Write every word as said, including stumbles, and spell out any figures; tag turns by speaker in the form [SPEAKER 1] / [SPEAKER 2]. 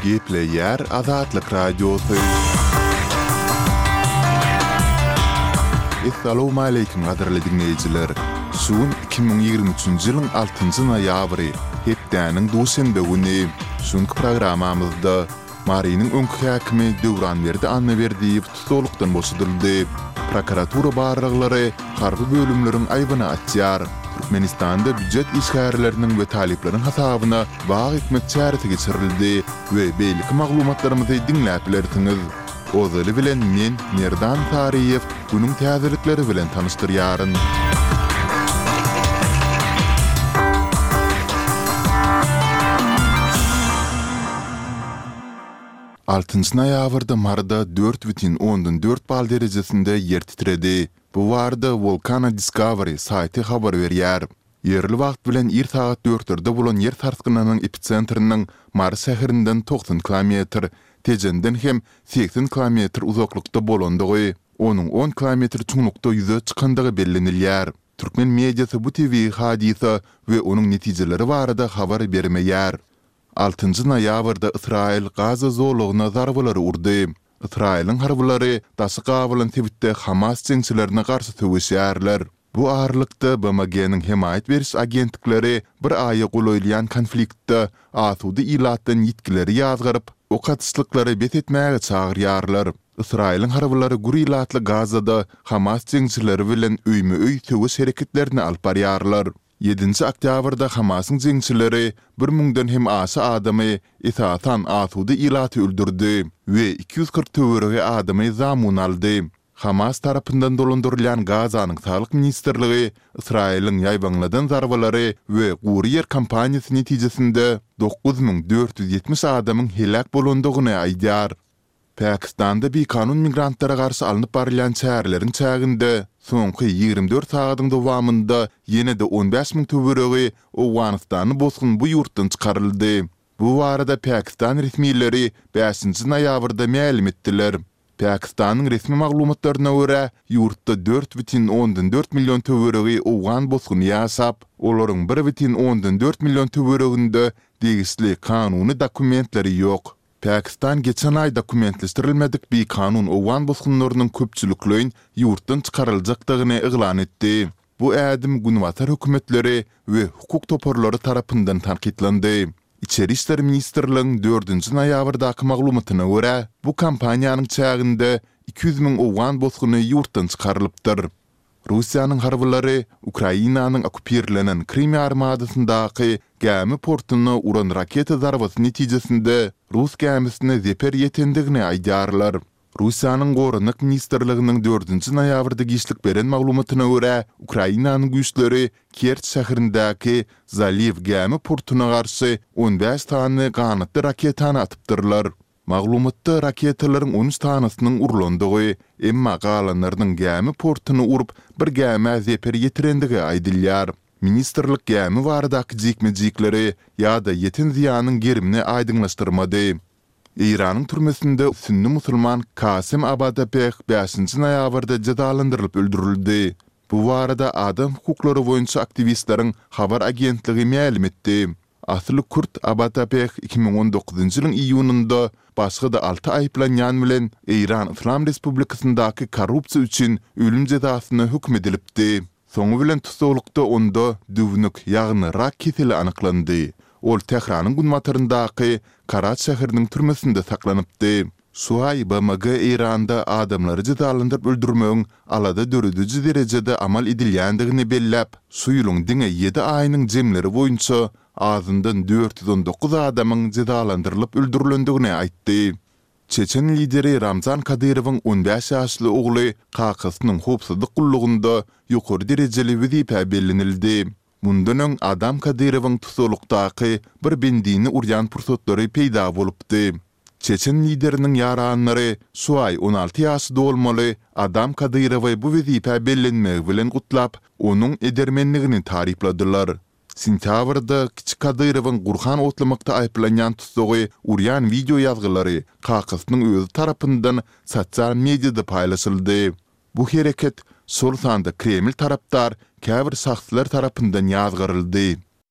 [SPEAKER 1] Gepleyer Azatlyk Radiosu. Assalamu alaykum gaderli dinleyijiler. Suun iki bin ýygrimi üçinji ýylyň altynjy noýabry, hepdäniň duşanbe güni. Şuňky programamyzda Marynyň öňkü häkimi Döwranberdi anna berdiýi tutulukdan boşadyldy. Prokuratura barraglary harby bölümleriň aýbyna açýar. Türkmenistanda büdjet işgärleriniň we talipleriň hasabyna baý hikmet çäreti geçirildi we beýlik maglumatlarymyzy dinläp bilersiňiz. Ozaly bilen men Merdan Tariýew bunyň täzelikleri bilen tanışdyrýaryn. altynjy noýabrda Marda dört бүтүн ondan dört bal derejesinde yer titredi. Bu warda Volcano Discovery saýty habar berýär. Yerli wagt bilen ir saat dörtlerde bolan yer sarskynynyň epicentrynyň Mars şäherinden doksan kilometr, tejenden hem seksen kilometr uzaklykda bolandygy, onuň on kilometr çuňlukda ýüze çykandygy bellenilýär. Türkmen mediasy bu T V hadisa we onuň netijeleri barada habar bermeýär. altynjy noýabrda Israil Gaza zowlugyna zarbylary urdy. Israilň harbylary daşy gabylan tebitde Hamas jeňçilerine garşy töwüşýärler. Bu arlykda B M G'niň himayet beriş agentlikleri bir aýa golaýlan konfliktde asudy ilatdan ýetkileri ýazgyryp, o katyslyklary bet etmäge çagyrýarlar. Israilň harbylary gurilatly Gazada Hamas jeňçileri bilen öýme-öý töwüş hereketlerini alyp barýarlar. yedinji oktýabrda Hamasyň jeňçileri bir müňden hem aşy adamy esatan asudy ilaty öldürdi we iki yüz kırk töwerege adamy zamun aldy. Hamas tarapyndan dolandyrılan Gazanyň Sağlyk Ministrligi Israilň ýaýbanladan zarbylary we guriýer kampaniýasy netijesinde dokuz bin dört yüz ýetmiş adamyň helak bolandygyny aýdýar. Pakistanda bir kanun migrantlara garşy alınıp barılan çärleriň çäginde soňky ýygrimi dört sagatyň dowamında ýene-de on beş min töweregi Owganystany bosgun bu ýurtdan çykaryldy. Bu barada Pakistan resmiýetleri beşinji noýabrda ma'lum etdiler. Pakistanyň resmi maglumatlaryna görä, ýurtda dört бүтүn ondan dört million töweregi Owgan bosguny ýaşap, olaryň bir бүтүn ondan dört million töwereginde degisli kanuny dokumentleri ýok. Pakistan geçen ay dokumentleştirilmedik bir kanun Owgan bosgunlarynyň köpçüliklerin ýurtdan çykaryljakdygyny eglan etdi. Bu ädim günwatar hökümetleri we hukuk toparlary tarapyndan tanqidlendi. İçeri işler Ministrligiň dördünji noýabrdaky maglumatyna görä, bu kampaniýanyň çäginde iki yüz min Owgan bosguny ýurtdan çykarylypdyr. Russiýanyň harbylary Ukrainanyň okupirlenen Krim armadasyndaky gämi portuny uran raketa zarbasy netijesinde Rus gämisine zeper ýetendigini aýdýarlar. Russiýanyň Gorunlyk Ministrliginiň dördünji noýabrda giçlik beren maglumatyna görä, Ukrainanyň güýçleri Kerch şäherindäki Zaliv gämi portuny garşy on beş tane ganatly raketany atypdyrlar. Maglumatda raketalaryň on üç tanasynyň urulandygy, emma galanlarynyň gämi portuny urup bir gäme zeper ýetirendigi aýdylýar. Ministrlik gämi baradaky jikmejikleri ýa-da ýeten ziýanyň gerimini aýdyňlaşdyrmady. İranyň türmesinde sünni musulman Kasim Abadapeh beşinji noýabrda jazalandyrylyp öldürildi. Bu barada adam hukuklary boýunça aktivistleriň habar agentligi ma'lum etdi. Asly Kürt Abadapeh iki bin on dokuzunji ýylyň iýunynda başga da altı aýplanýan bilen İran Islam Respublikasyndaky korrupsiýa üçin ölüm jazasyna hükm edilipdi. Soňu bilen tutulukda onda düwnük ýagny rak keseli anyklandy. Ol Tehranyň günwataryndaky Karat şäheriniň türmesinde saklanypdy. Şu ay B M G İranda adamlary jazalandyryp öldürmegiň alada dörediji derejede amal edilýändigini bellep, şu ýylyň diňe ýedi aýynyň jemleri boýunça azyndan dört yüz on dokuz adamyň jazalandyrylyp öldürilendigini aýtdy. Çeçen lideri Ramzan Kadyrowyň on beş ýaşly ogly Kakasynyň howpsuzlyk gullugynda ýokary derejeli wezipä bellenildi. Mundan öň Adam Kadyrowyň tutulukdaky bir bendini urýan pursatlary peýda bolupdy. Çeçen lideriniň ýaranlary şu ay on alty ýaşda bolmaly Adam Kadyrowy bu wezipä bellenmegi bilen gutlap, onuň edermenligini taripladylar. Sentýabrda Kiçik Kadyrowyň Gurhan otlamakda aýplanýan tutsugy urýan video ýazgylary Kakasynyň özü tarapyndan sosial mediada paýlaşyldy. Bu hereket sol sanda Kreml tarapdar käbir şahslar tarapyndan ýazgyryldy.